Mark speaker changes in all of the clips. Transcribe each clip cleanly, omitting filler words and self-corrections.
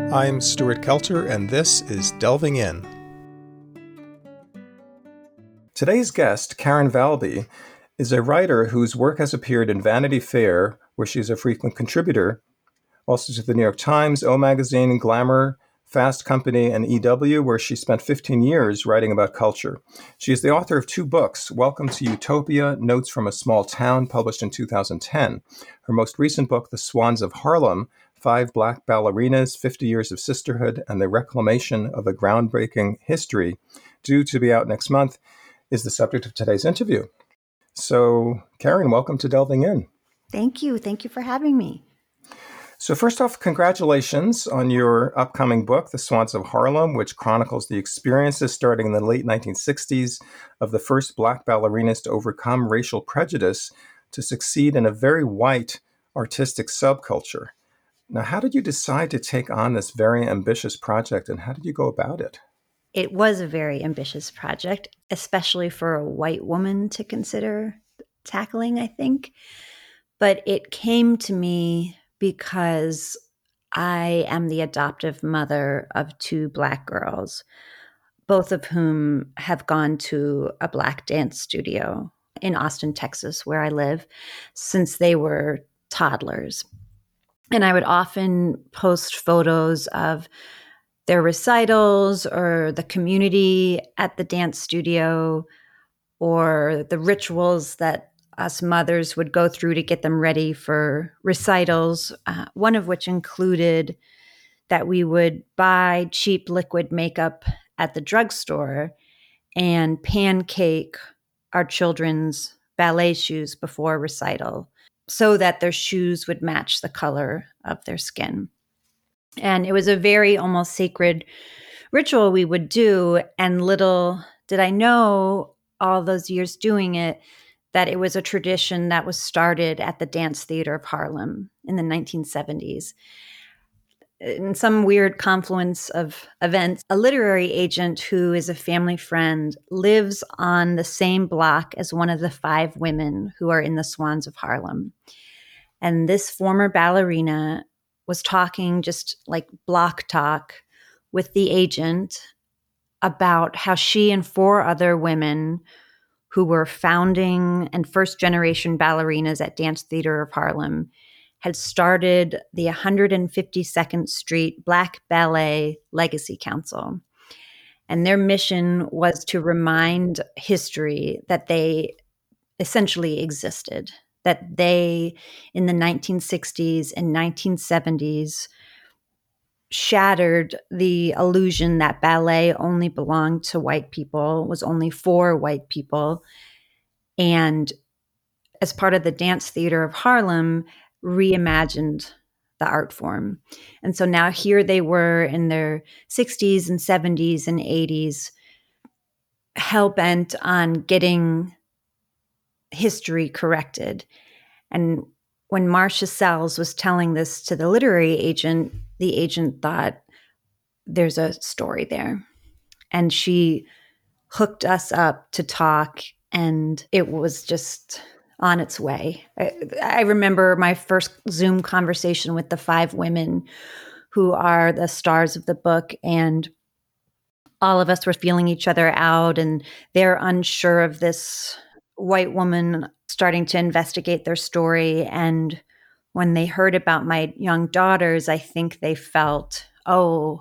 Speaker 1: I'm Stuart Kelter, and this is Delving In. Today's guest, Karen Valby, is a writer whose work has appeared in Vanity Fair, where she's a frequent contributor, also to the New York Times, O Magazine, Glamour, Fast Company, and EW, where she spent 15 years writing about culture. She is the author of two books, Welcome to Utopia, Notes from a Small Town, published in 2010. Her most recent book, The Swans of Harlem, 5 Black Ballerinas, 50 Years of Sisterhood, and the Reclamation of a Groundbreaking History, due to be out next month, is the subject of today's interview. So, Karen, welcome to Delving In.
Speaker 2: Thank you. Thank you for having me.
Speaker 1: So first off, congratulations on your upcoming book, The Swans of Harlem, which chronicles the experiences starting in the late 1960s of the first Black ballerinas to overcome racial prejudice to succeed in a very white artistic subculture. Now, how did you decide to take on this very ambitious project, and how did you go about it?
Speaker 2: It was a very ambitious project, especially for a white woman to consider tackling, I think. But it came to me because I am the adoptive mother of 2 Black girls, both of whom have gone to a Black dance studio in Austin, Texas, where I live, since they were toddlers. And I would often post photos of their recitals or the community at the dance studio or the rituals that us mothers would go through to get them ready for recitals, one of which included that we would buy cheap liquid makeup at the drugstore and pancake our children's ballet shoes before recital so that their shoes would match the color of their skin. And it was a very almost sacred ritual we would do. And little did I know all those years doing it, that it was a tradition that was started at the Dance Theater of Harlem in the 1970s. In some weird confluence of events, a literary agent who is a family friend lives on the same block as one of the 5 women who are in the Swans of Harlem. And this former ballerina was talking, just like block talk, with the agent about how she and 4 other women who were founding and first generation ballerinas at Dance Theater of Harlem had started the 152nd Street Black Ballet Legacy Council. And their mission was to remind history that they essentially existed, that they, in the 1960s and 1970s, shattered the illusion that ballet only belonged to white people, was only for white people. And as part of the Dance Theater of Harlem, reimagined the art form. And so now here they were in their 60s and 70s and 80s, hell-bent on getting history corrected. And when Marcia Sells was telling this to the literary agent, the agent thought, there's a story there. And she hooked us up to talk, and it was just on its way. I remember my first Zoom conversation with the 5 women who are the stars of the book, and all of us were feeling each other out, and they're unsure of this white woman starting to investigate their story. And when they heard about my young daughters, I think they felt, oh,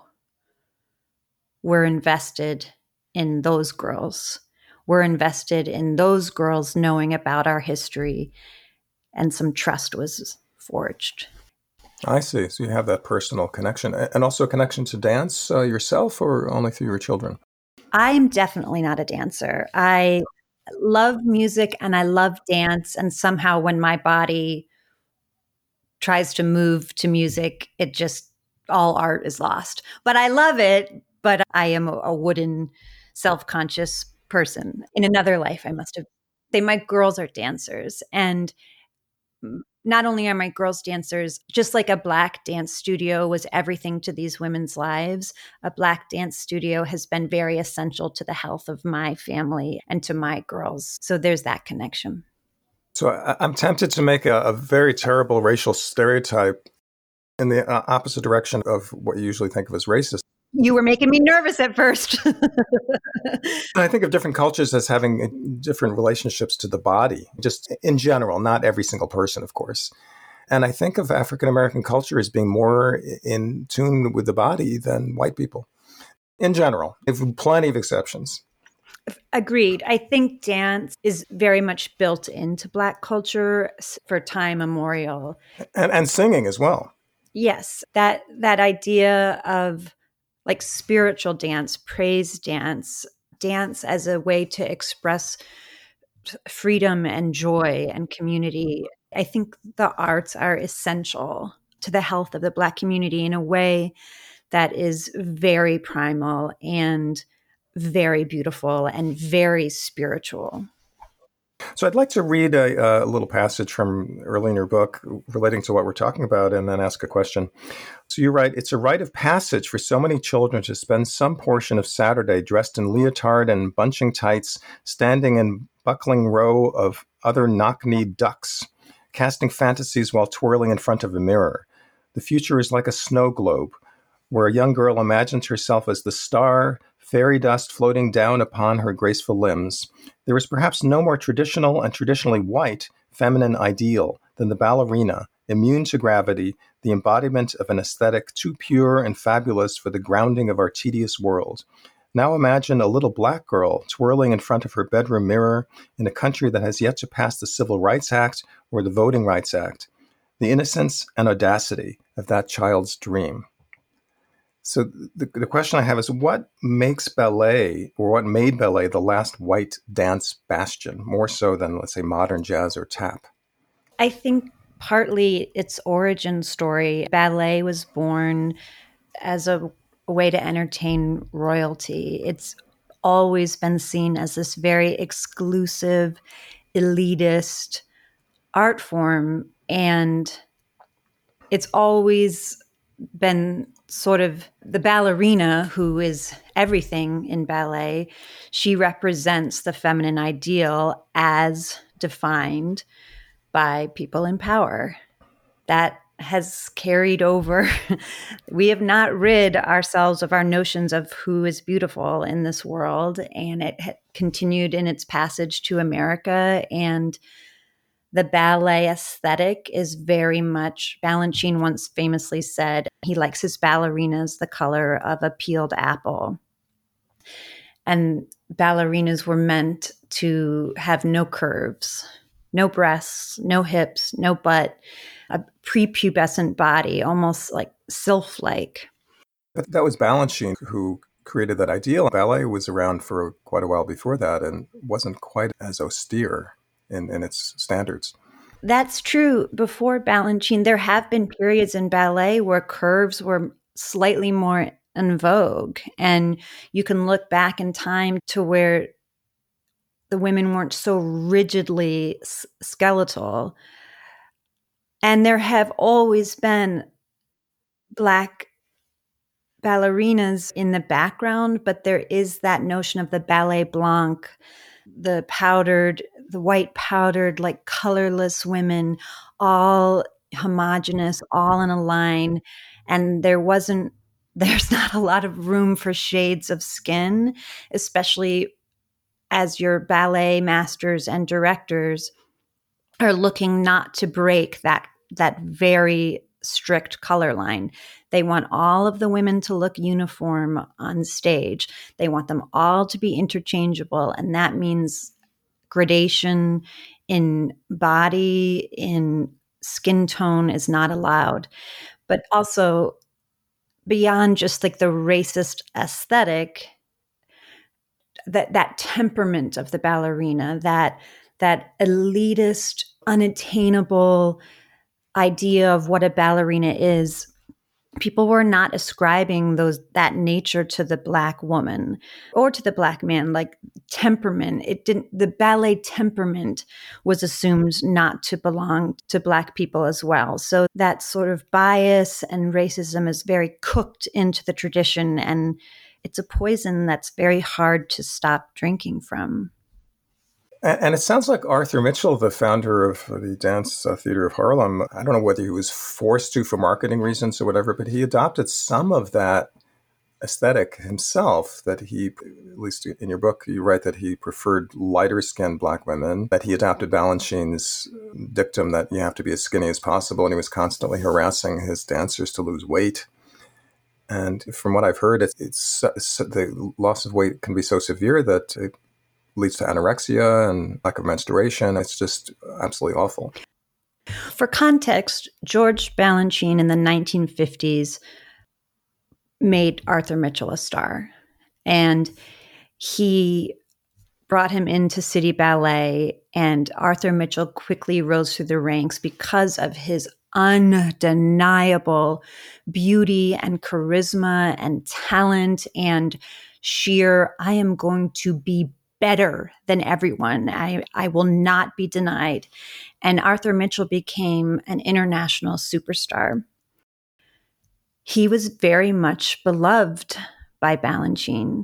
Speaker 2: we're invested in those girls. We're invested in those girls knowing about our history, and some trust was forged.
Speaker 1: I see. So you have that personal connection and also a connection to dance yourself, or only through your children?
Speaker 2: I'm definitely not a dancer. I love music and I love dance. And somehow when my body tries to move to music, it just, all art is lost. But I love it. But I am a wooden, self-conscious person. In another life, I must have. My girls are dancers. And not only are my girls dancers, just like a Black dance studio was everything to these women's lives, a Black dance studio has been very essential to the health of my family and to my girls. So there's that connection.
Speaker 1: So I'm tempted to make a very terrible racial stereotype. in the opposite direction of what you usually think of as racist.
Speaker 2: You were making me nervous at first.
Speaker 1: I think of different cultures as having different relationships to the body, just in general, not every single person, of course. And I think of African American culture as being more in tune with the body than white people. In general, with plenty of exceptions.
Speaker 2: Agreed. I think dance is very much built into Black culture for time immemorial.
Speaker 1: And singing as well.
Speaker 2: Yes, that idea of like spiritual dance, praise dance, dance as a way to express freedom and joy and community. I think the arts are essential to the health of the Black community in a way that is very primal and very beautiful and very spiritual.
Speaker 1: So I'd like to read a little passage from early in your book relating to what we're talking about and then ask a question. So you write, it's a rite of passage for so many children to spend some portion of Saturday dressed in leotard and bunching tights, standing in buckling row of other knock-kneed ducks, casting fantasies while twirling in front of a mirror. The future is like a snow globe, where a young girl imagines herself as the star, fairy dust floating down upon her graceful limbs. There is perhaps no more traditional and traditionally white feminine ideal than the ballerina, immune to gravity, the embodiment of an aesthetic too pure and fabulous for the grounding of our tedious world. Now imagine a little Black girl twirling in front of her bedroom mirror in a country that has yet to pass the Civil Rights Act or the Voting Rights Act. The innocence and audacity of that child's dream. So the question I have is, what makes ballet, or what made ballet the last white dance bastion, more so than, let's say, modern jazz or tap?
Speaker 2: I think partly its origin story. Ballet was born as a way to entertain royalty. It's always been seen as this very exclusive, elitist art form. And it's always been sort of the ballerina, who is everything in ballet. She represents the feminine ideal as defined by people in power. That has carried over. We have not rid ourselves of our notions of who is beautiful in this world, and it continued in its passage to America. And the ballet aesthetic is very much, Balanchine once famously said he likes his ballerinas the color of a peeled apple. And ballerinas were meant to have no curves, no breasts, no hips, no butt, a prepubescent body, almost like sylph-like.
Speaker 1: That was Balanchine who created that ideal. Ballet was around for quite a while before that and wasn't quite as austere in its standards.
Speaker 2: That's true. Before Balanchine, there have been periods in ballet where curves were slightly more in vogue. And you can look back in time to where the women weren't so rigidly skeletal. And there have always been Black ballerinas in the background, but there is that notion of the ballet blanc, the white powdered, like colorless women, all homogenous, all in a line. And there's not a lot of room for shades of skin, especially as your ballet masters and directors are looking not to break that very strict color line. They want all of the women to look uniform on stage. They want them all to be interchangeable. And that means gradation in body, in skin tone is not allowed. But also, beyond just like the racist aesthetic, that temperament of the ballerina, that elitist, unattainable idea of what a ballerina is, people were not ascribing that nature to the Black woman or to the Black man. Like temperament, the ballet temperament was assumed not to belong to Black people as well. So that sort of bias and racism is very cooked into the tradition, and it's a poison that's very hard to stop drinking from.
Speaker 1: And it sounds like Arthur Mitchell, the founder of the Dance Theater of Harlem, I don't know whether he was forced to for marketing reasons or whatever, but he adopted some of that aesthetic himself. That he, at least in your book, you write that he preferred lighter skinned black women, that he adopted Balanchine's dictum that you have to be as skinny as possible, and he was constantly harassing his dancers to lose weight. And from what I've heard, the loss of weight can be so severe that it leads to anorexia and lack of menstruation. It's just absolutely awful.
Speaker 2: For context, George Balanchine in the 1950s made Arthur Mitchell a star. And he brought him into City Ballet, and Arthur Mitchell quickly rose through the ranks because of his undeniable beauty and charisma and talent and sheer, I am going to be better than everyone. I will not be denied. And Arthur Mitchell became an international superstar. He was very much beloved by Balanchine.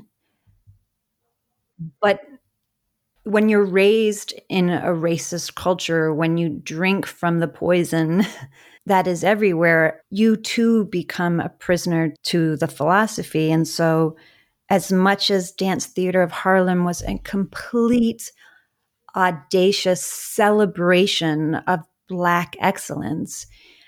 Speaker 2: But when you're raised in a racist culture, when you drink from the poison that is everywhere, you too become a prisoner to the philosophy. And so, as much as Dance Theater of Harlem was a complete, audacious celebration of Black excellence,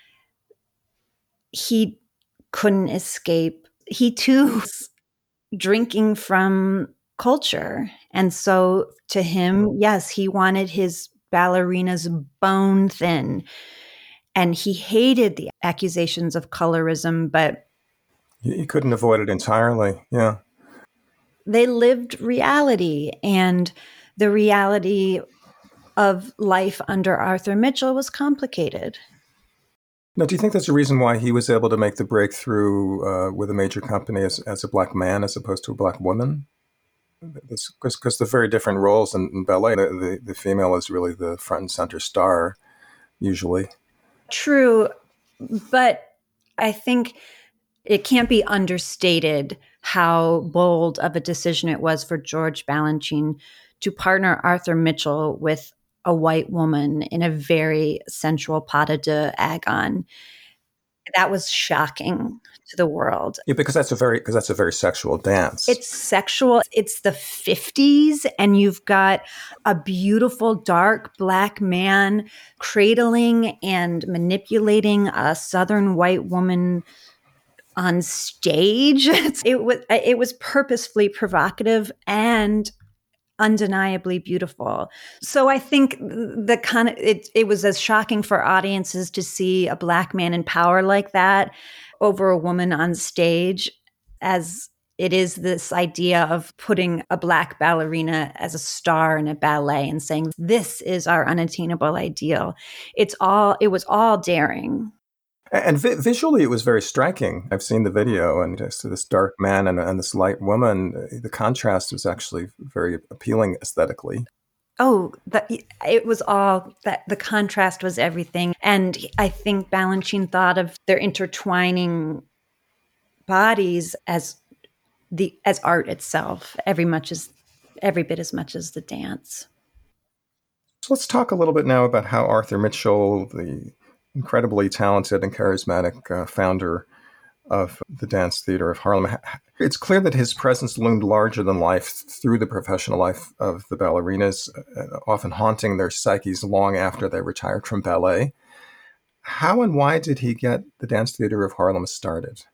Speaker 2: he couldn't escape. He too was drinking from culture. And so to him, yes, he wanted his ballerinas bone thin. And he hated the accusations of colorism, but
Speaker 1: You couldn't avoid it entirely. Yeah.
Speaker 2: they lived reality. And the reality of life under Arthur Mitchell was complicated.
Speaker 1: Now, do you think there's a reason why he was able to make the breakthrough with a major company as a black man as opposed to a black woman? Because they're very different roles in ballet. The female is really the front and center star, usually.
Speaker 2: True, but I think it can't be understated how bold of a decision it was for George Balanchine to partner Arthur Mitchell with a white woman in a very sensual pas de deux agon. That was shocking to the world.
Speaker 1: Yeah, because that's a very sexual dance.
Speaker 2: It's sexual. It's the 50s, and you've got a beautiful, dark black man cradling and manipulating a Southern white woman on stage. It was purposefully provocative and undeniably beautiful. So I think it was as shocking for audiences to see a black man in power like that over a woman on stage as it is this idea of putting a black ballerina as a star in a ballet and saying, this is our unattainable ideal. It was all daring.
Speaker 1: And visually, it was very striking. I've seen the video, and just this dark man and this light woman, the contrast was actually very appealing aesthetically.
Speaker 2: Oh, it was all that. The contrast was everything. And I think Balanchine thought of their intertwining bodies as art itself, every bit as much as the dance.
Speaker 1: So let's talk a little bit now about how Arthur Mitchell, the incredibly talented and charismatic founder of the Dance Theater of Harlem. It's clear that his presence loomed larger than life through the professional life of the ballerinas, often haunting their psyches long after they retired from ballet. How and why did he get the Dance Theater of Harlem started?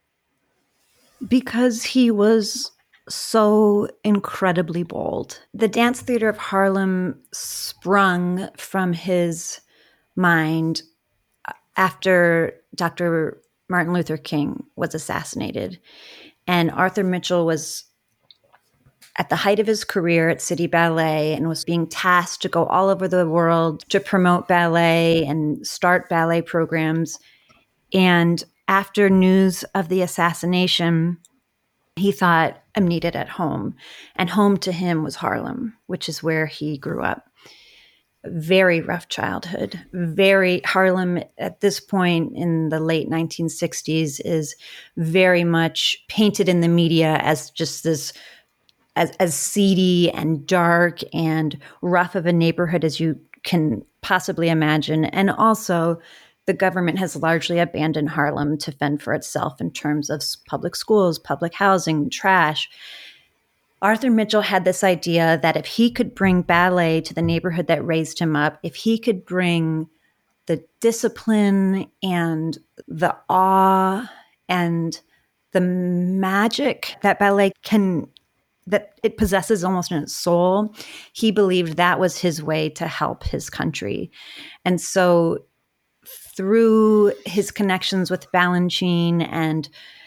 Speaker 2: Because he was so incredibly bold. The Dance Theater of Harlem sprung from his mind after Dr. Martin Luther King was assassinated. And Arthur Mitchell was at the height of his career at City Ballet and was being tasked to go all over the world to promote ballet and start ballet programs. And after news of the assassination, he thought, I'm needed at home. And home to him was Harlem, which is where he grew up. Very rough childhood. Harlem at this point in the late 1960s is very much painted in the media as just this as seedy and dark and rough of a neighborhood as you can possibly imagine. And also, the government has largely abandoned Harlem to fend for itself in terms of public schools, public housing, trash. Arthur Mitchell had this idea that if he could bring ballet to the neighborhood that raised him up, if he could bring the discipline and the awe and the magic that ballet can, that it possesses almost in its soul, he believed that was his way to help his country. And so through his connections with Balanchine and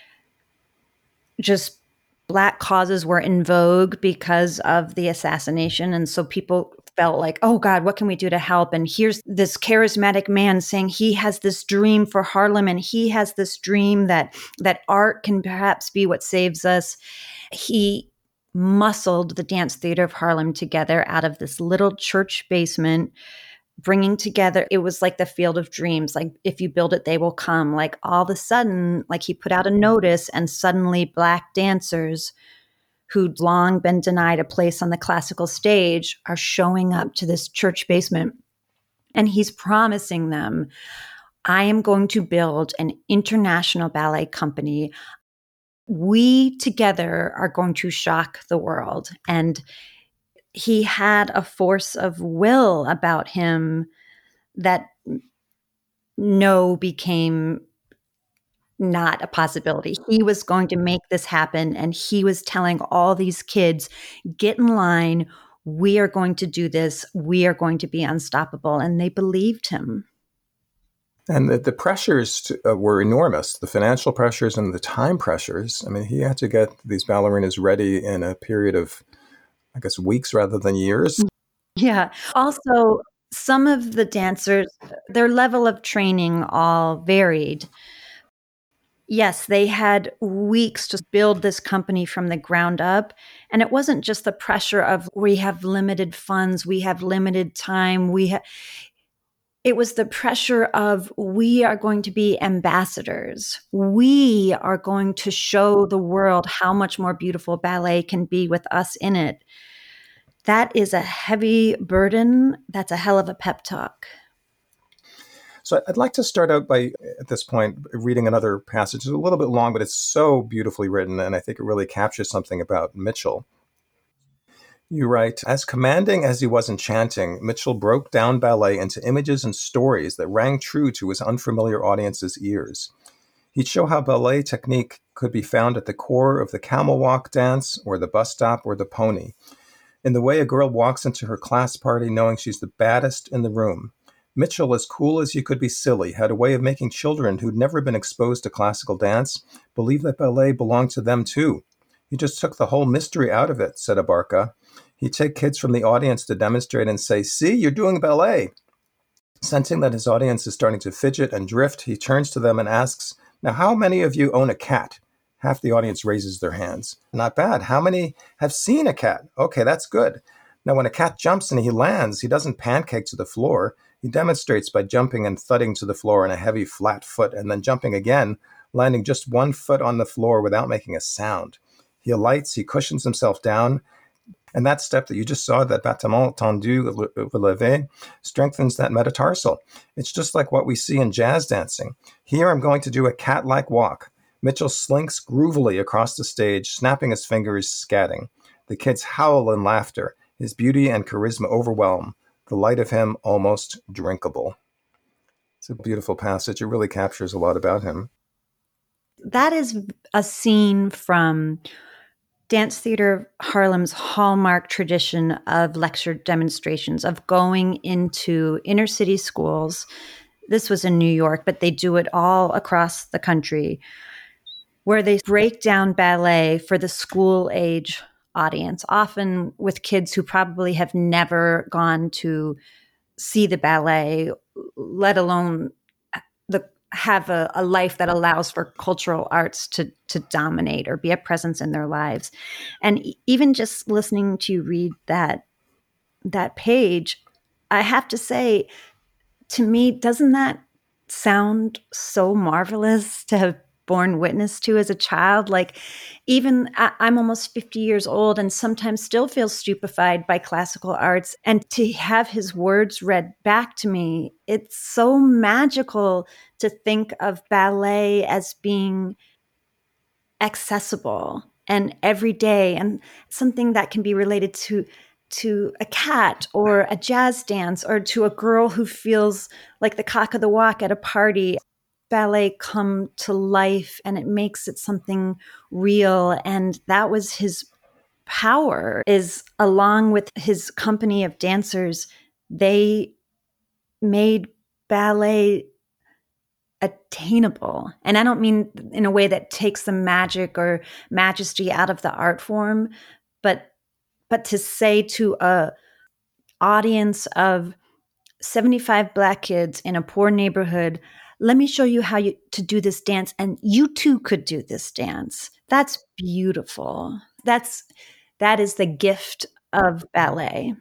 Speaker 2: just Black causes were in vogue because of the assassination. And so people felt like, oh God, what can we do to help? And here's this charismatic man saying he has this dream for Harlem, and he has this dream that art can perhaps be what saves us. He muscled the Dance Theater of Harlem together out of this little church basement, bringing together, it was like the Field of Dreams, like if you build it, they will come. Like all of a sudden, like he put out a notice, and suddenly Black dancers who'd long been denied a place on the classical stage are showing up to this church basement. And he's promising them, I am going to build an international ballet company. We together are going to shock the world. And he had a force of will about him that no became not a possibility. He was going to make this happen. And he was telling all these kids, get in line. We are going to do this. We are going to be unstoppable. And they believed him.
Speaker 1: And the pressures were enormous, the financial pressures and the time pressures. I mean, he had to get these ballerinas ready in a period of, I guess, weeks rather than years.
Speaker 2: Yeah. Also, some of the dancers, their level of training all varied. Yes, they had weeks to build this company from the ground up. And it wasn't just the pressure of we have limited funds, we have limited time, it was the pressure of we are going to be ambassadors. We are going to show the world how much more beautiful ballet can be with us in it. That is a heavy burden. That's a hell of a pep talk.
Speaker 1: So I'd like to start out by, at this point, reading another passage. It's a little bit long, but it's so beautifully written, and I think it really captures something about Mitchell. You write, as commanding as he was enchanting, Mitchell broke down ballet into images and stories that rang true to his unfamiliar audience's ears. He'd show how ballet technique could be found at the core of the camel walk dance, or the bus stop, or the pony. In the way a girl walks into her class party knowing she's the baddest in the room. Mitchell, as cool as you could be silly, had a way of making children who'd never been exposed to classical dance believe that ballet belonged to them too. He just took the whole mystery out of it, said Abarca. He'd take kids from the audience to demonstrate and say, see, you're doing ballet. Sensing that his audience is starting to fidget and drift, he turns to them and asks, now how many of you own a cat? Half the audience raises their hands. Not bad. How many have seen a cat? Okay, that's good. Now when a cat jumps and he lands, he doesn't pancake to the floor. He demonstrates by jumping and thudding to the floor on a heavy flat foot and then jumping again, landing just one foot on the floor without making a sound. He alights, he cushions himself down, and that step that you just saw, that battement tendu relevé, strengthens that metatarsal. It's just like what we see in jazz dancing. Here I'm going to do a cat-like walk. Mitchell slinks groovily across the stage, snapping his fingers, scatting. The kids howl in laughter. His beauty and charisma overwhelm. The light of him almost drinkable. It's a beautiful passage. It really captures a lot about him.
Speaker 2: That is a scene from Dance Theater Harlem's hallmark tradition of lecture demonstrations, of going into inner city schools. This was in New York, but they do it all across the country, where they break down ballet for the school age audience, often with kids who probably have never gone to see the ballet, let alone have a life that allows for cultural arts to dominate or be a presence in their lives. And even just listening to you read that page, I have to say, to me, doesn't that sound so marvelous to have borne witness to as a child. Like, even I'm almost 50 years old and sometimes still feel stupefied by classical arts. And to have his words read back to me, it's so magical to think of ballet as being accessible and everyday, and something that can be related to a cat or a jazz dance, or to a girl who feels like the cock of the walk at a party. Ballet come to life and it makes it something real. And that was his power, is along with his company of dancers, they made ballet attainable. And I don't mean in a way that takes the magic or majesty out of the art form, but to say to a audience of 75 Black kids in a poor neighborhood, let me show you how to do this dance, and you too could do this dance. That's beautiful. That is the gift of ballet.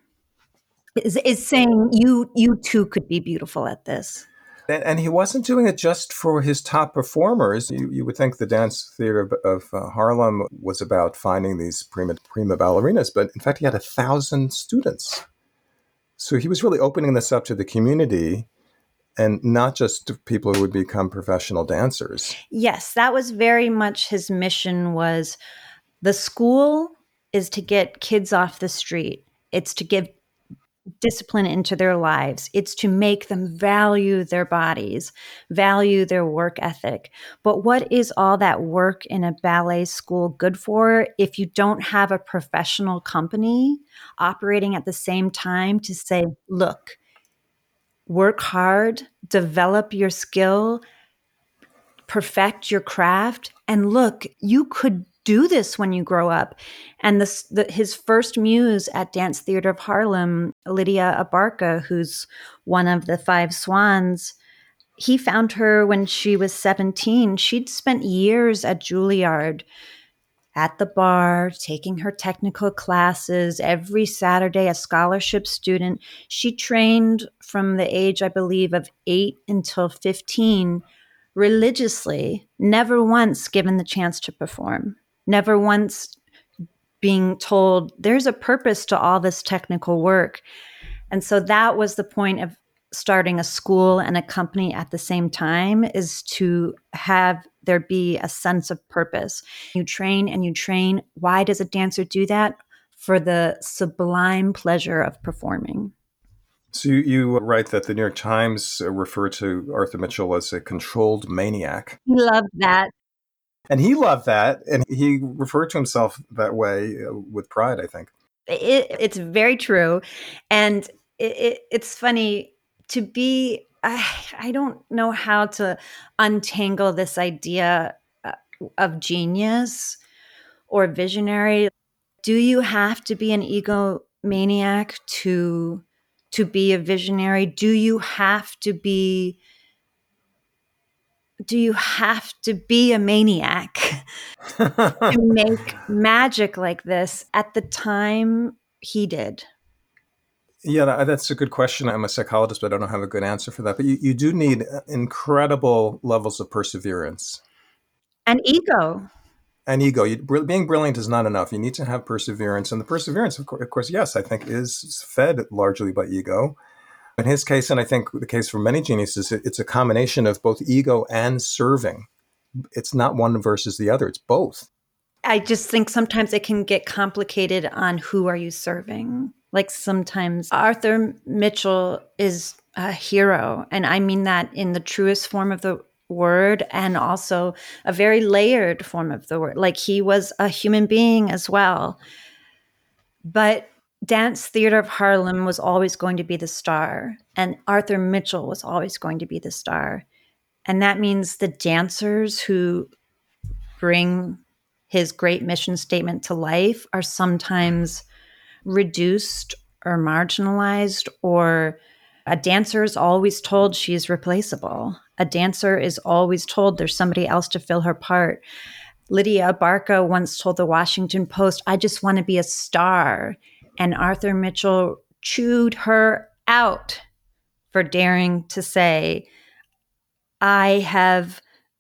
Speaker 2: Is saying you too could be beautiful at this.
Speaker 1: And he wasn't doing it just for his top performers. You would think the Dance Theater of Harlem was about finding these prima ballerinas, but in fact, he had 1,000 students. So he was really opening this up to the community and not just to people who would become professional dancers.
Speaker 2: Yes, that was very much his mission. Was the school is to get kids off the street. It's to give discipline into their lives. It's to make them value their bodies, value their work ethic. But what is all that work in a ballet school good for if you don't have a professional company operating at the same time to say, look, work hard, develop your skill, perfect your craft, and look, you could do this when you grow up. And his first muse at Dance Theater of Harlem, Lydia Abarca, who's one of the five swans, he found her when she was 17. She'd spent years at Juilliard, at the bar, taking her technical classes every Saturday, a scholarship student. She trained from the age, I believe, of 8 until 15, religiously, never once given the chance to perform, never once being told there's a purpose to all this technical work. And so that was the point of starting a school and a company at the same time, is to have there be a sense of purpose. You train and you train. Why does a dancer do that? For the sublime pleasure of performing.
Speaker 1: So you write that the New York Times referred to Arthur Mitchell as a controlled maniac.
Speaker 2: He loved that.
Speaker 1: And he loved that. And he referred to himself that way with pride, I think.
Speaker 2: It's very true. And it's funny to be, I don't know how to untangle this idea of genius or visionary. Do you have to be an egomaniac to be a visionary? Do you have to be a maniac to make magic like this? At the time, he did.
Speaker 1: Yeah, that's a good question. I'm a psychologist, but I don't have a good answer for that. But you do need incredible levels of perseverance.
Speaker 2: And ego.
Speaker 1: And ego. Being brilliant is not enough. You need to have perseverance. And the perseverance, of course, yes, I think is fed largely by ego. In his case, and I think the case for many geniuses, it's a combination of both ego and serving. It's not one versus the other. It's both.
Speaker 2: I just think sometimes it can get complicated on who are you serving. Like sometimes Arthur Mitchell is a hero, and I mean that in the truest form of the word, and also a very layered form of the word. Like, he was a human being as well. But Dance Theater of Harlem was always going to be the star, and Arthur Mitchell was always going to be the star. And that means the dancers who bring his great mission statement to life are sometimes reduced or marginalized, or a dancer is always told she's replaceable. A dancer is always told there's somebody else to fill her part. Lydia Abarca once told the Washington Post, I just want to be a star. And Arthur Mitchell chewed her out for daring to say, I have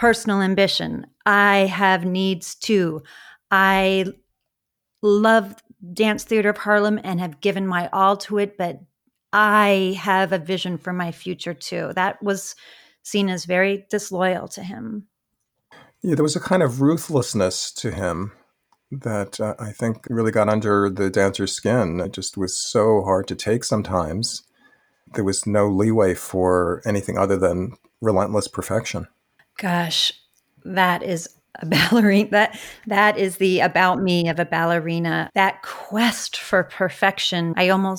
Speaker 2: personal ambition. I have needs too. I love Dance Theater of Harlem and have given my all to it, but I have a vision for my future too. That was seen as very disloyal to him.
Speaker 1: Yeah, there was a kind of ruthlessness to him that I think really got under the dancer's skin. It just was so hard to take sometimes. There was no leeway for anything other than relentless perfection.
Speaker 2: Gosh, that is a ballerina. That is the about me of a ballerina. That quest for perfection.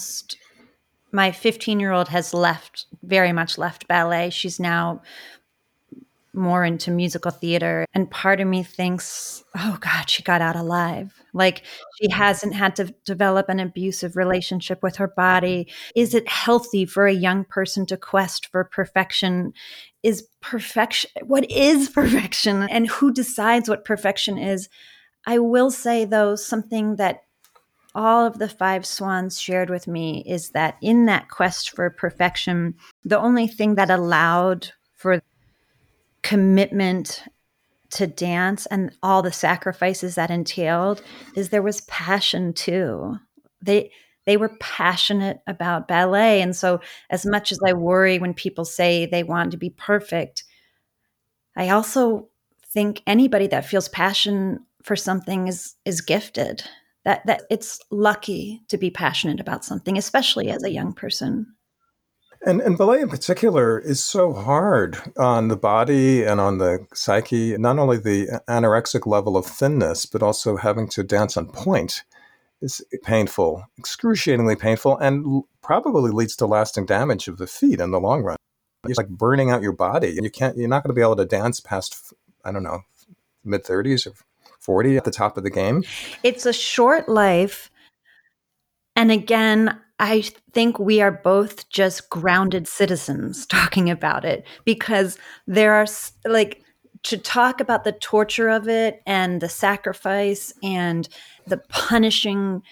Speaker 2: My 15-year-old has very much left ballet. She's now more into musical theater. And part of me thinks, oh God, she got out alive. Like she hasn't had to develop an abusive relationship with her body. Is it healthy for a young person to quest for perfection? What is perfection? And who decides what perfection is? I will say, though, something that all of the five swans shared with me is that in that quest for perfection, the only thing that allowed for commitment to dance and all the sacrifices that entailed is there was passion too. They were passionate about ballet. And so as much as I worry when people say they want to be perfect, I also think anybody that feels passion for something is gifted. That it's lucky to be passionate about something, especially as a young person.
Speaker 1: And ballet in particular is so hard on the body and on the psyche, not only the anorexic level of thinness, but also having to dance on point is painful, excruciatingly painful, and probably leads to lasting damage of the feet in the long run. It's like burning out your body. And you're not going to be able to dance past, I don't know, mid 30s or 40 at the top of the game.
Speaker 2: It's a short life. And again, I think we are both just grounded citizens talking about it because there are like to talk about the torture of it and the sacrifice and the punishing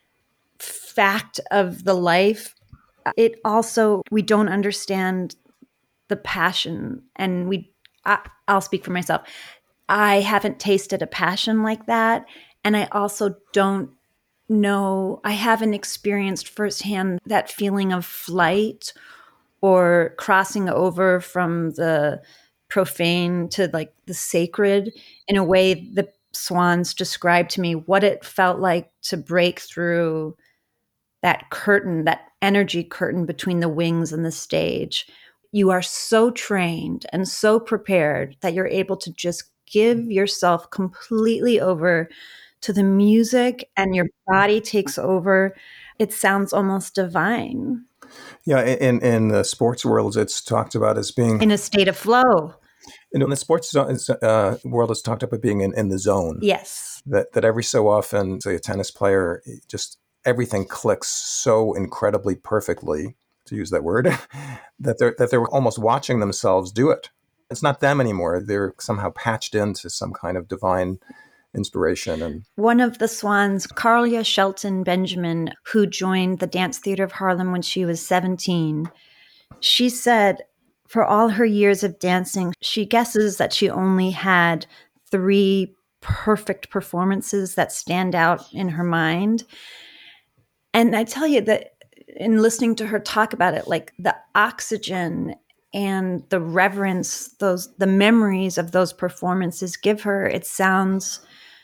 Speaker 2: fact of the life. It also, we don't understand the passion. And I'll speak for myself. I haven't tasted a passion like that. And I also don't know, I haven't experienced firsthand that feeling of flight or crossing over from the profane to like the sacred in a way the swans described to me what it felt like to break through that curtain, that energy curtain between the wings and the stage. You are so trained and so prepared that you're able to just give yourself completely over to the music and your body takes over. It sounds almost divine.
Speaker 1: Yeah, in the sports world, it's talked about as being
Speaker 2: In a state of flow.
Speaker 1: in the sports world, it's talked about being in the zone.
Speaker 2: Yes.
Speaker 1: That every so often, say a tennis player, just everything clicks so incredibly perfectly, to use that word, that they're almost watching themselves do it. It's not them anymore. They're somehow patched into some kind of divine inspiration. And
Speaker 2: one of the swans, Carlia Shelton Benjamin, who joined the Dance Theater of Harlem when she was 17, she said for all her years of dancing, she guesses that she only had 3 perfect performances that stand out in her mind. And I tell you that in listening to her talk about it, like the oxygen and the reverence, the memories of those performances give her, it sounds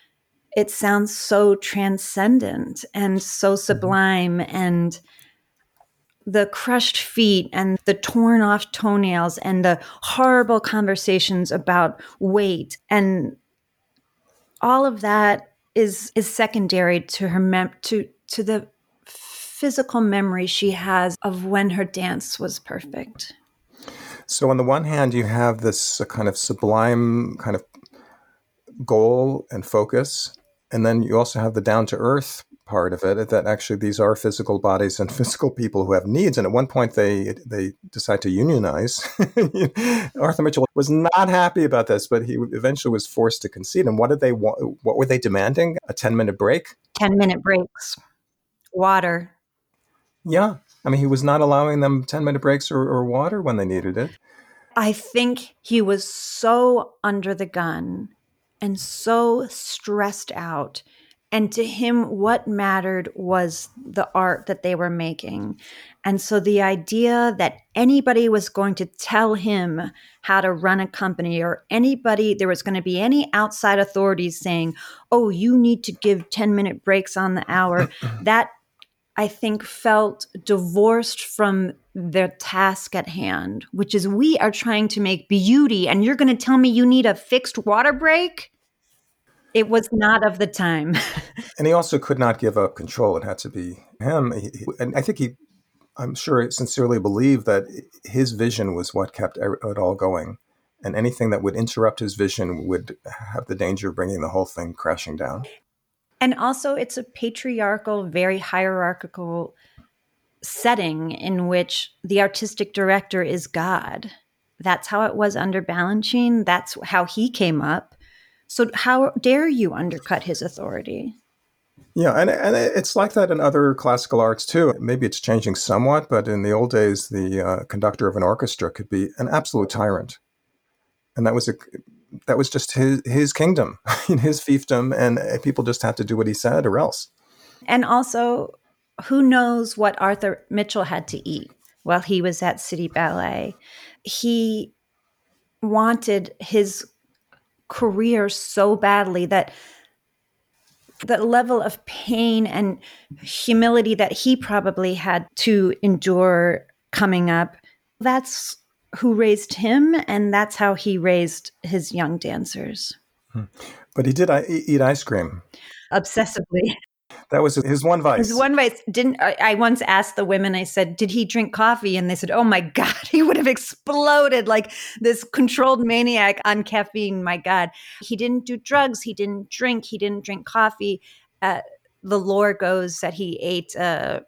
Speaker 2: so transcendent and so sublime. And the crushed feet and the torn off toenails and the horrible conversations about weight and all of that is secondary to her to the physical memory she has of when her dance was perfect.
Speaker 1: So on the one hand, you have this kind of sublime kind of goal and focus, and then you also have the down-to-earth part of it, that actually these are physical bodies and physical people who have needs. And at one point, they decide to unionize. Arthur Mitchell was not happy about this, but he eventually was forced to concede. And what did they want? What were they demanding? A 10-minute break?
Speaker 2: 10-minute breaks. Water.
Speaker 1: Yeah. I mean, he was not allowing them 10-minute breaks or water when they needed it.
Speaker 2: I think he was so under the gun and so stressed out. And to him, what mattered was the art that they were making. And so the idea that anybody was going to tell him how to run a company, or anybody, there was going to be any outside authorities saying, oh, you need to give 10-minute breaks on the hour, that I think felt divorced from their task at hand, which is we are trying to make beauty, and you're going to tell me you need a fixed water break? It was not of the time.
Speaker 1: And he also could not give up control. It had to be him. And I think I'm sure, sincerely believed that his vision was what kept it all going. And anything that would interrupt his vision would have the danger of bringing the whole thing crashing down.
Speaker 2: And also, it's a patriarchal, very hierarchical setting in which the artistic director is God. That's how it was under Balanchine. That's how he came up. So how dare you undercut his authority?
Speaker 1: Yeah, and it's like that in other classical arts too. Maybe it's changing somewhat, but in the old days, the conductor of an orchestra could be an absolute tyrant, and that was just his kingdom, his fiefdom, and people just had to do what he said or else.
Speaker 2: And also, who knows what Arthur Mitchell had to eat while he was at City Ballet? He wanted his career so badly that the level of pain and humility that he probably had to endure coming up, that's who raised him, and that's how he raised his young dancers.
Speaker 1: But he did eat ice cream.
Speaker 2: Obsessively.
Speaker 1: That was his one vice.
Speaker 2: His one vice. I once asked the women, I said, did he drink coffee? And they said, oh my God, he would have exploded like this controlled maniac on caffeine. My God. He didn't do drugs. He didn't drink. He didn't drink coffee. The lore goes that he ate a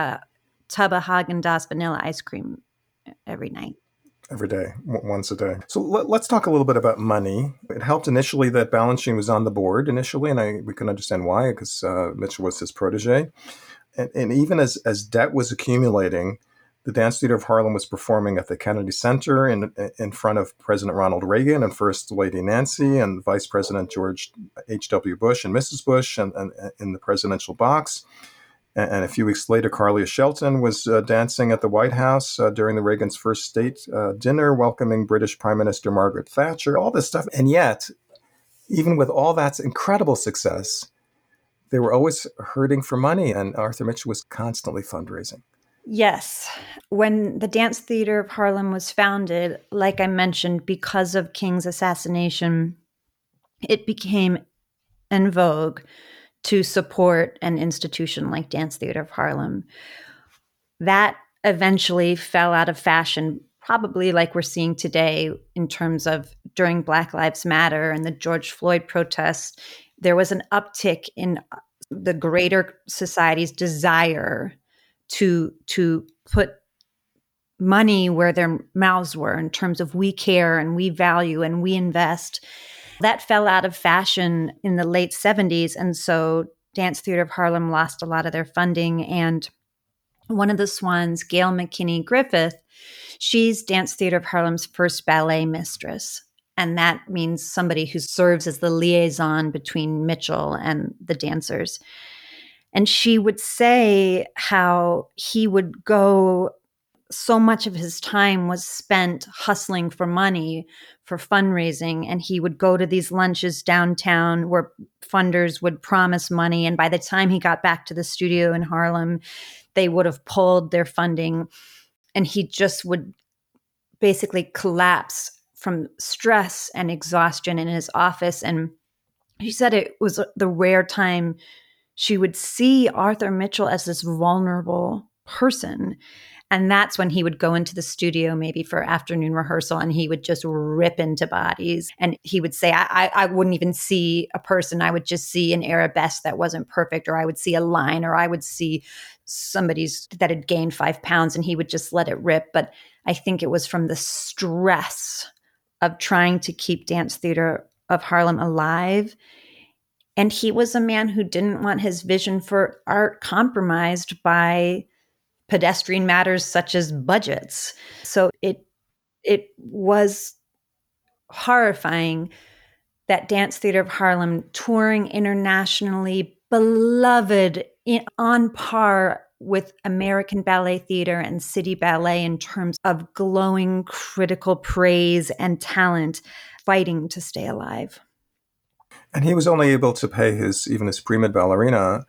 Speaker 2: tub of Haagen-Dazs vanilla ice cream every night.
Speaker 1: Every day, once a day. So let's talk a little bit about money. It helped initially that Balanchine was on the board initially, and we can understand why, because Mitchell was his protege. And even as debt was accumulating, the Dance Theater of Harlem was performing at the Kennedy Center in front of President Ronald Reagan and First Lady Nancy and Vice President George H.W. Bush and Mrs. Bush and in the presidential box. And a few weeks later, Carlia Shelton was dancing at the White House during the Reagan's first state dinner, welcoming British Prime Minister Margaret Thatcher, all this stuff. And yet, even with all that incredible success, they were always hurting for money, and Arthur Mitchell was constantly fundraising.
Speaker 2: Yes. When the Dance Theater of Harlem was founded, like I mentioned, because of King's assassination, it became en vogue to support an institution like Dance Theater of Harlem. That eventually fell out of fashion, probably like we're seeing today in terms of during Black Lives Matter and the George Floyd protests. There was an uptick in the greater society's desire to put money where their mouths were in terms of we care and we value and we invest. That fell out of fashion in the late 70s. And so Dance Theater of Harlem lost a lot of their funding. And one of the swans, Gail McKinney Griffith, she's Dance Theater of Harlem's first ballet mistress. And that means somebody who serves as the liaison between Mitchell and the dancers. And she would say how he would go, so much of his time was spent hustling for money, for fundraising. And he would go to these lunches downtown where funders would promise money. And by the time he got back to the studio in Harlem, they would have pulled their funding. And he just would basically collapse from stress and exhaustion in his office. And she said it was the rare time she would see Arthur Mitchell as this vulnerable person. And that's when he would go into the studio maybe for afternoon rehearsal and he would just rip into bodies. And he would say, I wouldn't even see a person. I would just see an arabesque that wasn't perfect, or I would see a line, or I would see somebody's that had gained 5 pounds, and he would just let it rip. But I think it was from the stress of trying to keep Dance Theater of Harlem alive. And he was a man who didn't want his vision for art compromised by pedestrian matters such as budgets. So it It was horrifying that Dance Theater of Harlem, touring internationally, beloved, on par with American Ballet Theater and City Ballet in terms of glowing critical praise and talent, fighting to stay alive.
Speaker 1: And he was only able to pay even his prima ballerina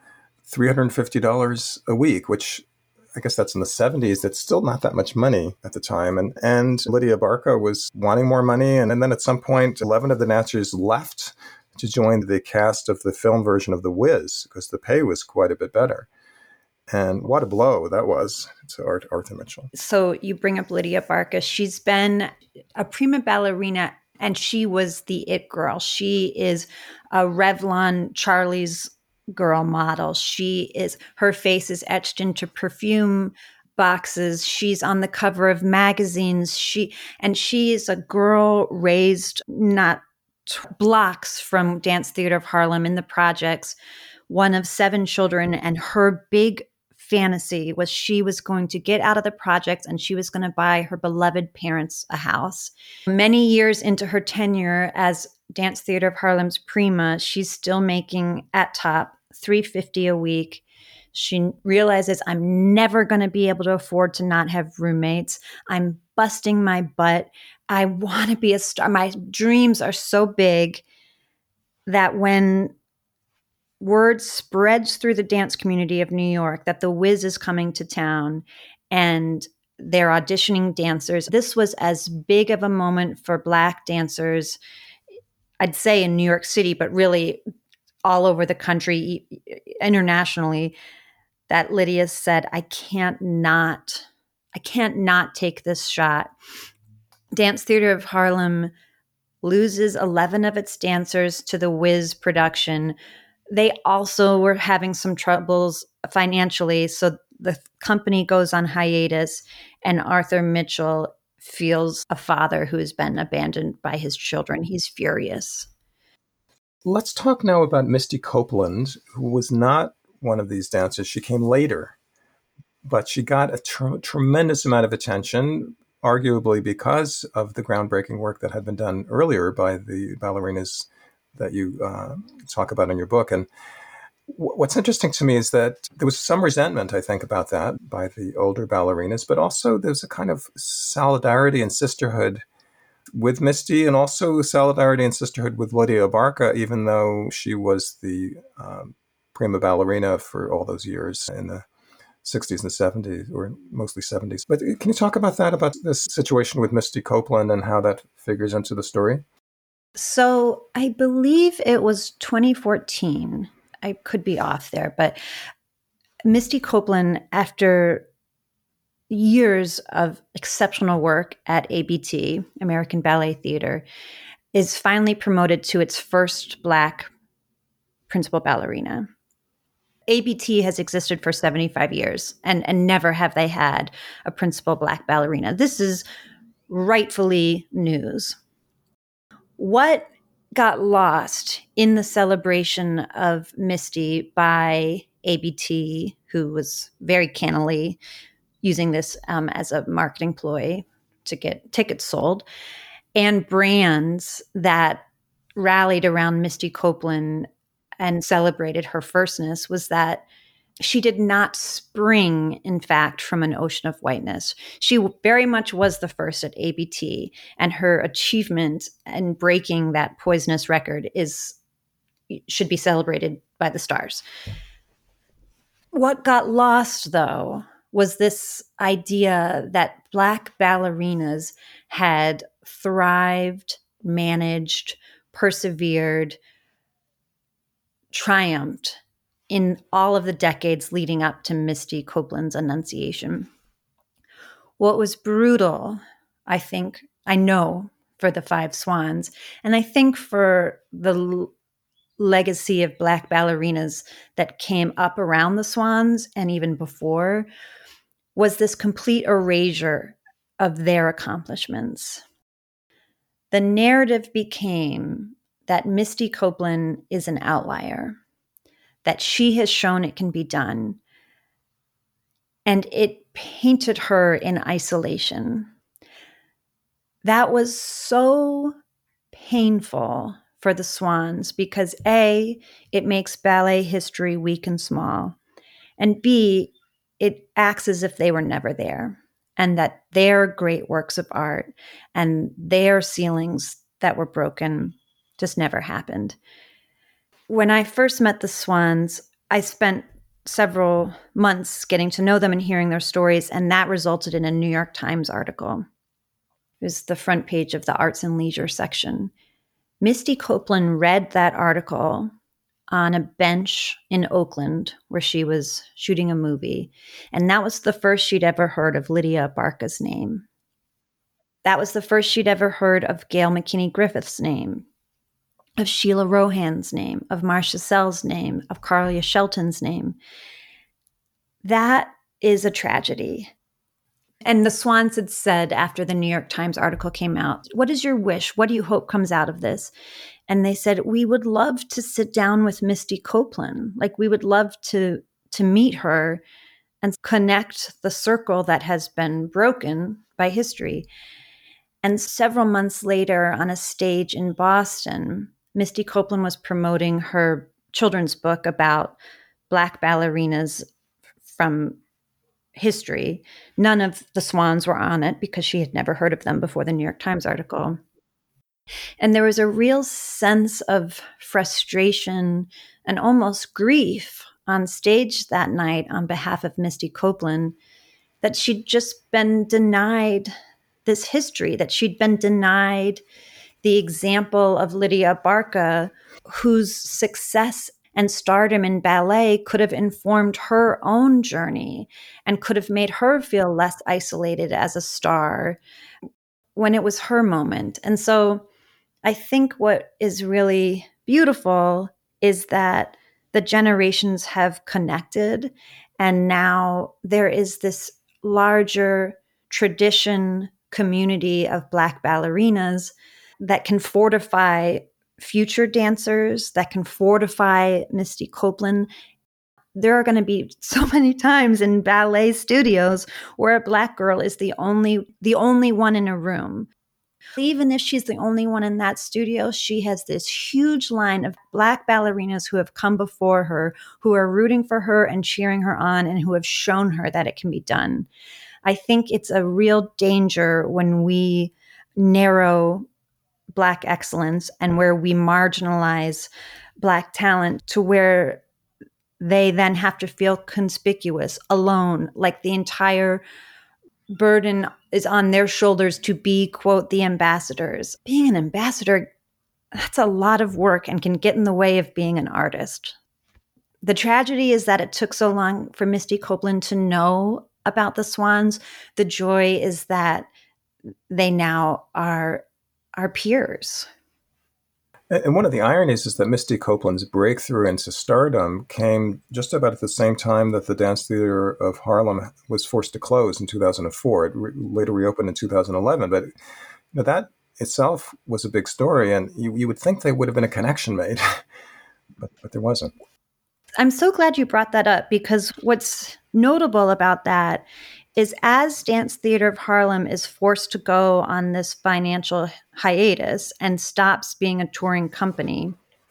Speaker 1: $350 a week, which I guess that's in the 70s. That's still not that much money at the time. And Lydia Barca was wanting more money. And then at some point, 11 of the dancers left to join the cast of the film version of The Wiz because the pay was quite a bit better. And what a blow that was to Arthur Mitchell.
Speaker 2: So you bring up Lydia Barca. She's been a prima ballerina, and she was the it girl. She is a Revlon Charlie's girl model. Her face is etched into perfume boxes. She's on the cover of magazines. She is a girl raised not blocks from Dance Theater of Harlem in the projects, one of 7 children, and her big fantasy was she was going to get out of the projects and she was going to buy her beloved parents a house. Many years into her tenure as Dance Theater of Harlem's prima, she's still making at top $350 a week. She realizes, I'm never going to be able to afford to not have roommates. I'm busting my butt. I want to be a star. My dreams are so big that when word spreads through the dance community of New York that The Wiz is coming to town and they're auditioning dancers, this was as big of a moment for Black dancers, I'd say in New York City, but really all over the country, internationally, that Lydia said, I can't not take this shot. Dance Theater of Harlem loses 11 of its dancers to the Wiz production. They also were having some troubles financially, so the company goes on hiatus, and Arthur Mitchell feels a father who has been abandoned by his children. He's furious.
Speaker 1: Let's talk now about Misty Copeland, who was not one of these dancers. She came later, but she got a tremendous amount of attention, arguably because of the groundbreaking work that had been done earlier by the ballerinas that you talk about in your book. And what's interesting to me is that there was some resentment, I think, about that by the older ballerinas, but also there's a kind of solidarity and sisterhood with Misty, and also solidarity and sisterhood with Lydia Barca, even though she was the prima ballerina for all those years in the 60s and 70s, or mostly 70s. But can you talk about that, about this situation with Misty Copeland and how that figures into the story?
Speaker 2: So I believe it was 2014. I could be off there, but Misty Copeland, after years of exceptional work at ABT, American Ballet Theater, is finally promoted to its first Black principal ballerina. ABT has existed for 75 years, and never have they had a principal Black ballerina. This is rightfully news. What got lost in the celebration of Misty by ABT, who was very cannily using this as a marketing ploy to get tickets sold, and brands that rallied around Misty Copeland and celebrated her firstness, was that she did not spring, in fact, from an ocean of whiteness. She very much was the first at ABT, and her achievement in breaking that poisonous record should be celebrated by the stars. What got lost, though, was this idea that Black ballerinas had thrived, managed, persevered, triumphed in all of the decades leading up to Misty Copeland's Annunciation. What was brutal, I know for the Five Swans, and I think for the legacy of Black ballerinas that came up around the Swans and even before, was this complete erasure of their accomplishments. The narrative became that Misty Copeland is an outlier, that she has shown it can be done, and it painted her in isolation. That was so painful for the Swans because A, it makes ballet history weak and small, and B, it acts as if they were never there and that their great works of art and their ceilings that were broken just never happened. When I first met the Swans, I spent several months getting to know them and hearing their stories, and that resulted in a New York Times article. It was the front page of the arts and leisure section. Misty Copeland read that article on a bench in Oakland where she was shooting a movie. And that was the first she'd ever heard of Lydia Barca's name. That was the first she'd ever heard of Gail McKinney Griffith's name, of Sheila Rohan's name, of Marcia Sell's name, of Carlia Shelton's name. That is a tragedy. And the Swans had said after the New York Times article came out, "What is your wish? What do you hope comes out of this?" And they said, "We would love to sit down with Misty Copeland. Like, we would love to meet her and connect the circle that has been broken by history." And several months later, on a stage in Boston, Misty Copeland was promoting her children's book about Black ballerinas from history. None of the Swans were on it because she had never heard of them before the New York Times article. And there was a real sense of frustration and almost grief on stage that night on behalf of Misty Copeland, that she'd just been denied this history, that she'd been denied the example of Lydia Barca, whose success and stardom in ballet could have informed her own journey and could have made her feel less isolated as a star when it was her moment. And so I think what is really beautiful is that the generations have connected, and now there is this larger tradition community of Black ballerinas that can fortify future dancers, that can fortify Misty Copeland. There are going to be so many times in ballet studios where a Black girl is the only one in a room. Even if she's the only one in that studio, she has this huge line of Black ballerinas who have come before her, who are rooting for her and cheering her on, and who have shown her that it can be done. I think it's a real danger when we narrow Black excellence and where we marginalize Black talent to where they then have to feel conspicuous, alone, like the entire burden is on their shoulders to be, quote, the ambassadors. Being an ambassador, that's a lot of work and can get in the way of being an artist. The tragedy is that it took so long for Misty Copeland to know about the Swans. The joy is that they now are our peers.
Speaker 1: And one of the ironies is that Misty Copeland's breakthrough into stardom came just about at the same time that the Dance Theater of Harlem was forced to close in 2004. It later reopened in 2011, but that itself was a big story, and you would think there would have been a connection made, but there wasn't.
Speaker 2: I'm so glad you brought that up, because what's notable about that is as Dance Theater of Harlem is forced to go on this financial hiatus and stops being a touring company,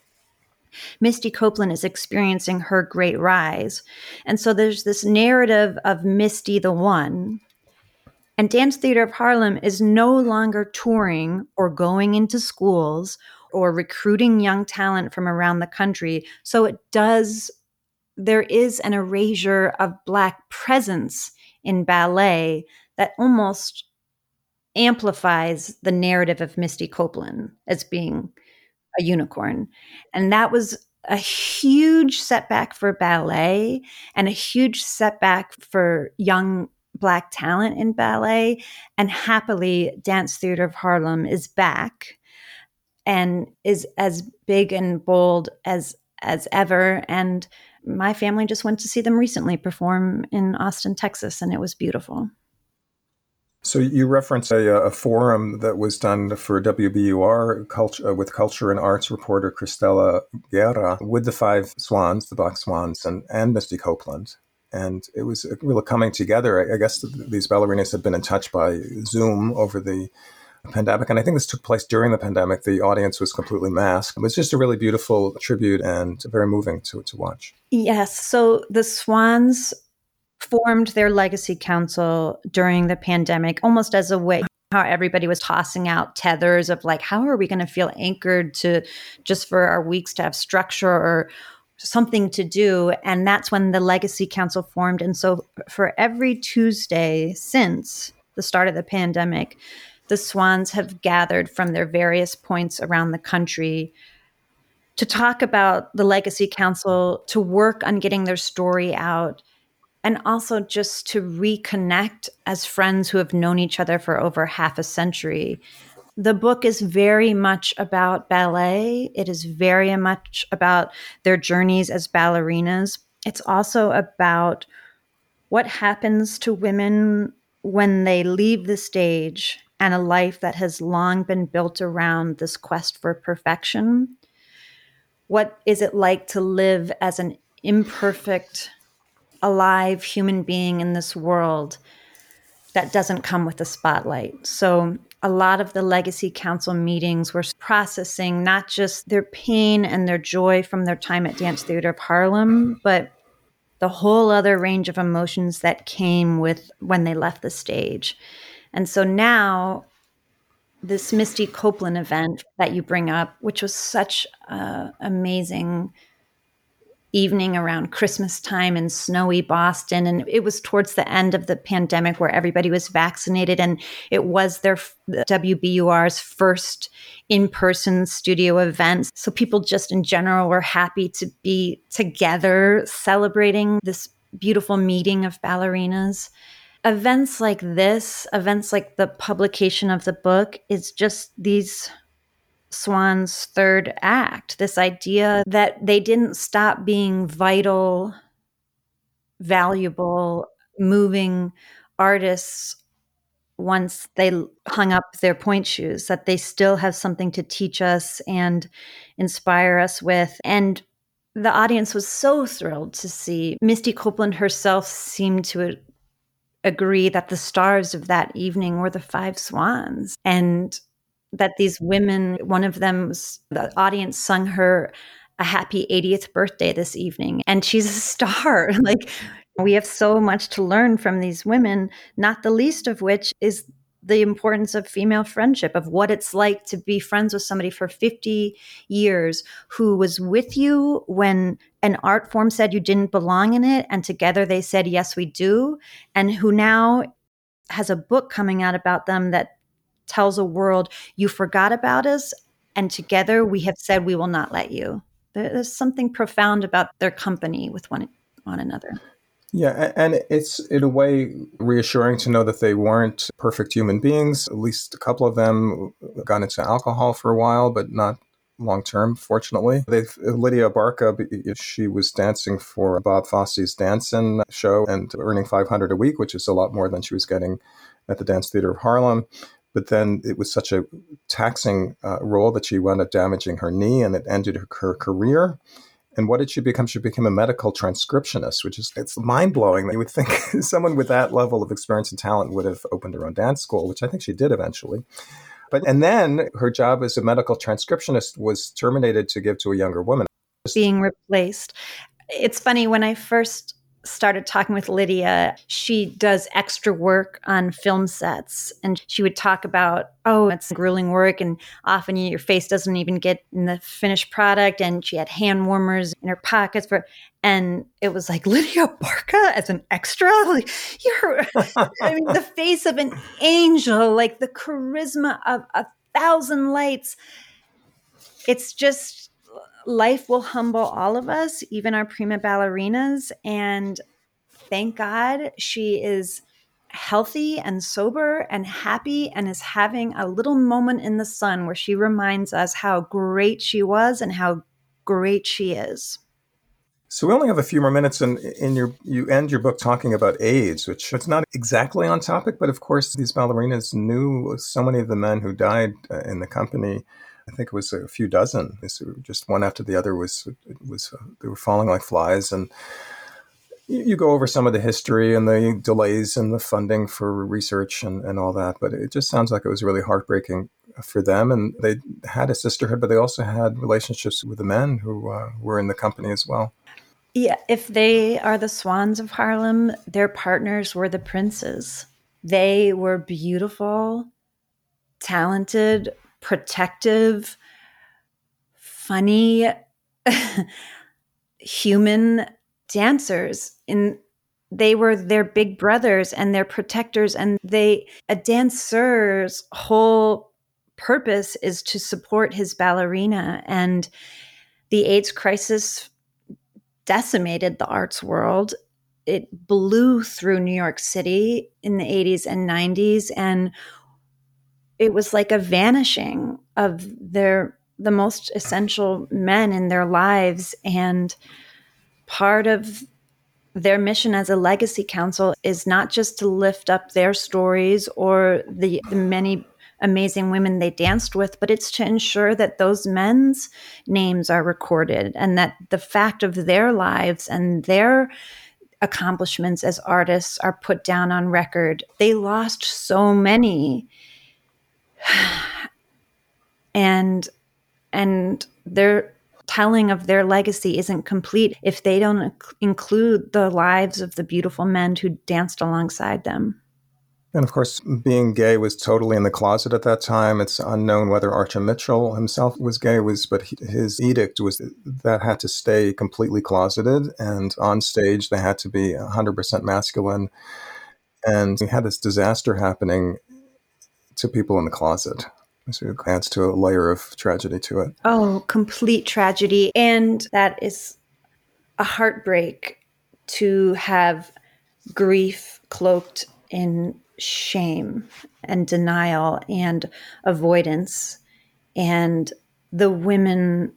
Speaker 2: Misty Copeland is experiencing her great rise. And so there's this narrative of Misty the One. And Dance Theater of Harlem is no longer touring or going into schools or recruiting young talent from around the country. So there is an erasure of Black presence in ballet that almost amplifies the narrative of Misty Copeland as being a unicorn. And that was a huge setback for ballet and a huge setback for young Black talent in ballet. And happily, Dance Theater of Harlem is back and is as big and bold as ever. And my family just went to see them recently perform in Austin, Texas, and it was beautiful.
Speaker 1: So you reference a forum that was done for WBUR culture, with culture and arts reporter Cristela Guerra with the five Swans, the Black Swans, and Misty Copeland. And it was a real coming together. I guess these ballerinas had been in touch by Zoom over the pandemic. And I think this took place during the pandemic. The audience was completely masked. It was just a really beautiful tribute and very moving to watch.
Speaker 2: Yes. So the Swans formed their legacy council during the pandemic, almost as a way how everybody was tossing out tethers of like, how are we going to feel anchored to just for our weeks to have structure or something to do? And that's when the legacy council formed. And so for every Tuesday since the start of the pandemic, the Swans have gathered from their various points around the country to talk about the legacy council, to work on getting their story out, and also just to reconnect as friends who have known each other for over half a century. The book is very much about ballet. It is very much about their journeys as ballerinas. It's also about what happens to women when they leave the stage and a life that has long been built around this quest for perfection. What is it like to live as an imperfect, alive human being in this world that doesn't come with the spotlight? So a lot of the Legacy Council meetings were processing not just their pain and their joy from their time at Dance Theater of Harlem, but the whole other range of emotions that came with when they left the stage. And so now this Misty Copeland event that you bring up, which was such an amazing evening around Christmas time in snowy Boston. And it was towards the end of the pandemic where everybody was vaccinated. And it was the WBUR's first in-person studio event. So people just in general were happy to be together celebrating this beautiful meeting of ballerinas. Events like this, events like the publication of the book, is just these Swan's third act, this idea that they didn't stop being vital, valuable, moving artists once they hung up their point shoes, that they still have something to teach us and inspire us with. And the audience was so thrilled to see. Misty Copeland herself seemed to agree that the stars of that evening were the five swans, and that these women, one of them, the audience sung her a happy 80th birthday this evening. And she's a star. Like, we have so much to learn from these women, not the least of which is the importance of female friendship, of what it's like to be friends with somebody for 50 years who was with you when an art form said you didn't belong in it, and together they said, yes, we do, and who now has a book coming out about them that tells a world, you forgot about us, and together we have said we will not let you. There's something profound about their company with one another.
Speaker 1: Yeah, and it's in a way reassuring to know that they weren't perfect human beings. At least a couple of them got into alcohol for a while, but not long term, fortunately. Lydia Barca, she was dancing for Bob Fosse's Dancin' show and earning $500 a week, which is a lot more than she was getting at the Dance Theater of Harlem. But then it was such a taxing role that she wound up damaging her knee, and it ended her career. And what did she become? She became a medical transcriptionist, which is, it's mind-blowing. You would think someone with that level of experience and talent would have opened her own dance school, which I think she did eventually. And then her job as a medical transcriptionist was terminated to give to a younger woman.
Speaker 2: Being replaced. It's funny, when I first started talking with Lydia, she does extra work on film sets, and she would talk about, oh, it's grueling work, and often your face doesn't even get in the finished product, and she had hand warmers in her pockets and it was like, Lydia Barca as an extra? Like, I mean, the face of an angel, like the charisma of 1,000 lights. It's just, life will humble all of us, even our prima ballerinas. And thank God she is healthy and sober and happy and is having a little moment in the sun where she reminds us how great she was and how great she is.
Speaker 1: So we only have a few more minutes, and you end your book talking about AIDS, which it's not exactly on topic, but of course these ballerinas knew so many of the men who died in the company. I think it was a few dozen. Just one after the other was they were falling like flies. And you go over some of the history and the delays and the funding for research and all that, but it just sounds like it was really heartbreaking for them. And they had a sisterhood, but they also had relationships with the men who were in the company as well.
Speaker 2: Yeah, if they are the swans of Harlem, their partners were the princes. They were beautiful, talented, protective, funny, human dancers. They were their big brothers and their protectors, and a dancer's whole purpose is to support his ballerina. And the AIDS crisis decimated the arts world. It blew through New York City in the 80s and 90s, and it was like a vanishing of the most essential men in their lives. And part of their mission as a legacy council is not just to lift up their stories or the many amazing women they danced with, but it's to ensure that those men's names are recorded and that the fact of their lives and their accomplishments as artists are put down on record. They lost so many, and their telling of their legacy isn't complete if they don't include the lives of the beautiful men who danced alongside them.
Speaker 1: And of course, being gay was totally in the closet at that time. It's unknown whether Archer Mitchell himself was gay, but his edict was that had to stay completely closeted, and on stage they had to be 100% masculine. And we had this disaster happening to people in the closet. So it adds to a layer of tragedy to it.
Speaker 2: Oh, complete tragedy. And that is a heartbreak to have grief cloaked in shame and denial and avoidance. And the women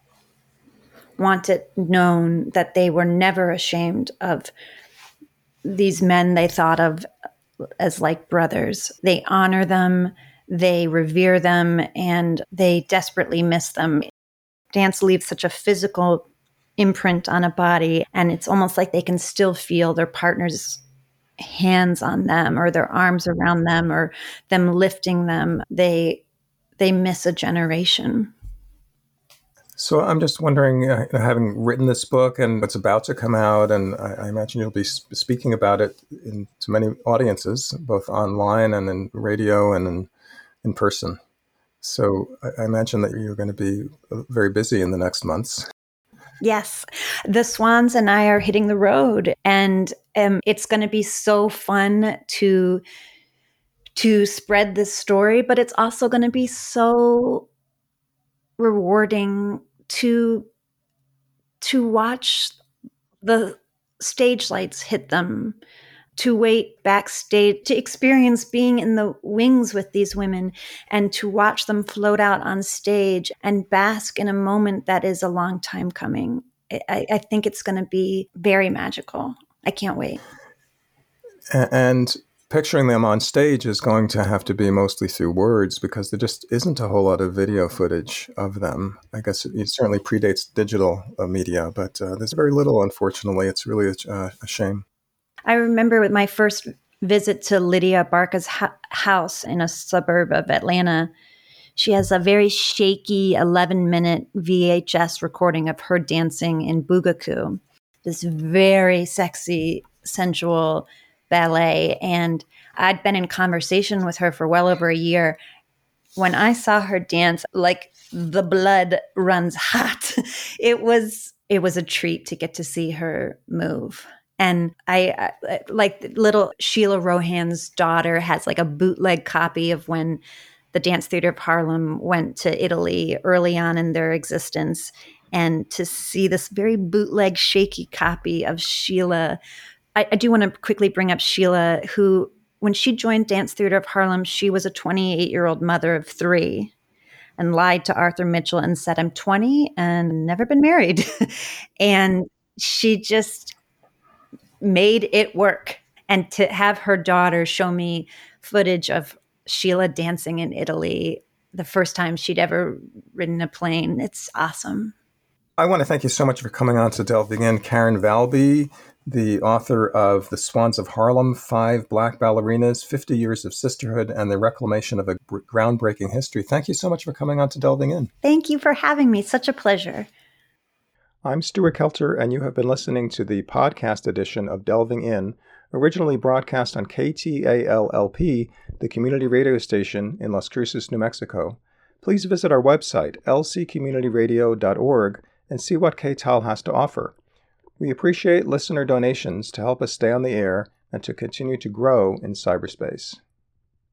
Speaker 2: want it known that they were never ashamed of these men they thought of as like brothers. They honor them, they revere them, and they desperately miss them. Dance leaves such a physical imprint on a body, and it's almost like they can still feel their partner's hands on them or their arms around them or them lifting them. They miss a generation.
Speaker 1: So I'm just wondering, having written this book and it's about to come out, and I imagine you'll be speaking about it to many audiences, both online and in radio and in person. So I imagine that you're going to be very busy in the next months.
Speaker 2: Yes, the Swans and I are hitting the road, and it's going to be so fun to spread this story, but it's also going to be so rewarding to watch the stage lights hit them, to wait backstage, to experience being in the wings with these women and to watch them float out on stage and bask in a moment that is a long time coming. I think it's going to be very magical. I can't wait.
Speaker 1: And picturing them on stage is going to have to be mostly through words because there just isn't a whole lot of video footage of them. I guess it certainly predates digital media, but there's very little, unfortunately. It's really a shame.
Speaker 2: I remember with my first visit to Lydia Barca's house in a suburb of Atlanta, she has a very shaky 11-minute VHS recording of her dancing in Bugaku, this very sexy, sensual ballet. And I'd been in conversation with her for well over a year. When I saw her dance, like the blood runs hot. It was a treat to get to see her move. And I like little Sheila Rohan's daughter has like a bootleg copy of when the Dance Theater of Harlem went to Italy early on in their existence. And to see this very bootleg, shaky copy of Sheila, I do want to quickly bring up Sheila, who, when she joined Dance Theater of Harlem, she was a 28-year-old mother of 3 and lied to Arthur Mitchell and said, I'm 20 and never been married. And she just made it work. And to have her daughter show me footage of Sheila dancing in Italy the first time she'd ever ridden a plane, it's awesome.
Speaker 1: I want to thank you so much for coming on to Delving In. Karen Valby, the author of The Swans of Harlem, 5 Black Ballerinas, 50 Years of Sisterhood, and the Reclamation of a Groundbreaking History. Thank you so much for coming on to Delving In.
Speaker 2: Thank you for having me. Such a pleasure.
Speaker 1: I'm Stuart Kelter, and you have been listening to the podcast edition of Delving In, originally broadcast on KTAL-LP, the community radio station in Las Cruces, New Mexico. Please visit our website, lccommunityradio.org, and see what KTAL has to offer. We appreciate listener donations to help us stay on the air and to continue to grow in cyberspace.